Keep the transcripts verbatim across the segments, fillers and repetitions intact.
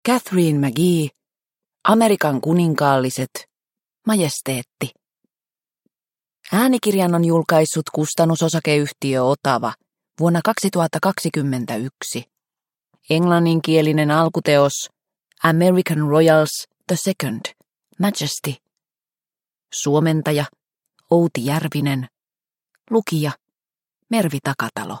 Catherine McGee, Amerikan kuninkaalliset, majesteetti. Äänikirjan on julkaissut kustannusosakeyhtiö Otava vuonna kaksituhattakaksikymmentäyksi. Englanninkielinen alkuteos American Royals the Second, Majesty. Suomentaja Outi Järvinen. Lukija Mervi Takatalo.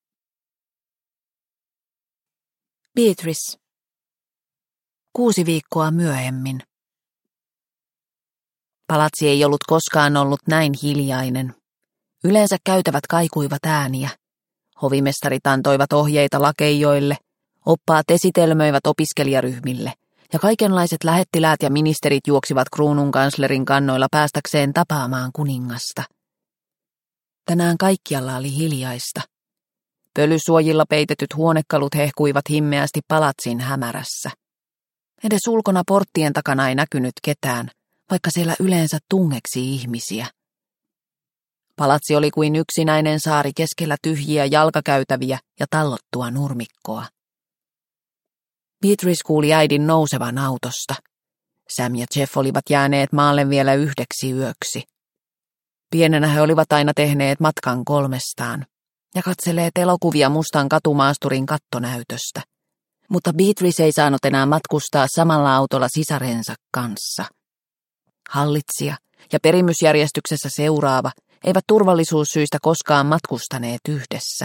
Beatrice. Kuusi viikkoa myöhemmin. Palatsi ei ollut koskaan ollut näin hiljainen. Yleensä käytävät kaikuivat ääniä. Hovimestarit antoivat ohjeita lakeijoille, oppaat esitelmöivät opiskelijaryhmille, ja kaikenlaiset lähettiläät ja ministerit juoksivat kruununkanslerin kannoilla päästäkseen tapaamaan kuningasta. Tänään kaikkialla oli hiljaista. Pölysuojilla peitetyt huonekalut hehkuivat himmeästi palatsin hämärässä. Edes ulkona porttien takana ei näkynyt ketään, vaikka siellä yleensä tungeksi ihmisiä. Palatsi oli kuin yksinäinen saari keskellä tyhjiä jalkakäytäviä ja tallottua nurmikkoa. Beatrice kuuli äidin nousevan autosta. Sam ja Jeff olivat jääneet maalle vielä yhdeksi yöksi. Pienenä he olivat aina tehneet matkan kolmestaan ja katselleet elokuvia mustan katumaasturin kattonäytöstä. Mutta Beatrice ei saanut enää matkustaa samalla autolla sisarensa kanssa. Hallitsija ja perimysjärjestyksessä seuraava eivät turvallisuussyistä koskaan matkustaneet yhdessä.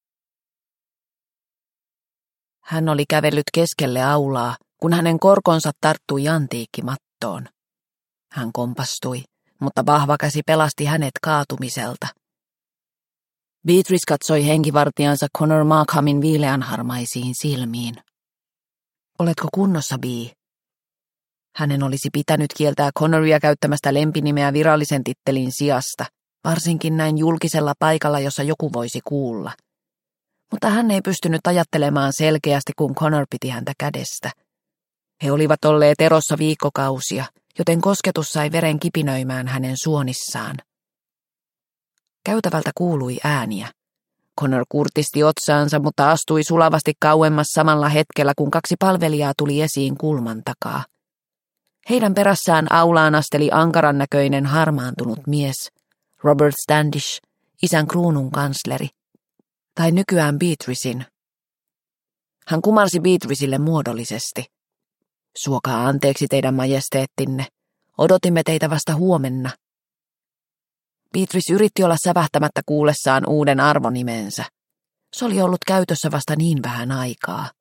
Hän oli kävellyt keskelle aulaa, kun hänen korkonsa tarttui antiikkimattoon. Hän kompastui, mutta vahva käsi pelasti hänet kaatumiselta. Beatrice katsoi henkivartijansa Connor Markhamin viileänharmaisiin silmiin. Oletko kunnossa, Bee? Hänen olisi pitänyt kieltää Connoria käyttämästä lempinimeä virallisen tittelin sijasta, varsinkin näin julkisella paikalla, jossa joku voisi kuulla. Mutta hän ei pystynyt ajattelemaan selkeästi, kun Connor piti häntä kädestä. He olivat olleet erossa viikkokausia, joten kosketus sai veren kipinöimään hänen suonissaan. Käytävältä kuului ääniä. Connor kurtisti otsaansa, mutta astui sulavasti kauemmas samalla hetkellä, kun kaksi palvelijaa tuli esiin kulman takaa. Heidän perässään aulaan asteli ankaran näköinen harmaantunut mies, Robert Standish, isän kruunun kansleri, tai nykyään Beatricen. Hän kumarsi Beatricelle muodollisesti. Suokaa anteeksi teidän majesteettinne, odotimme teitä vasta huomenna. Beatrice yritti olla sävähtämättä kuullessaan uuden arvonimensä. Se oli ollut käytössä vasta niin vähän aikaa.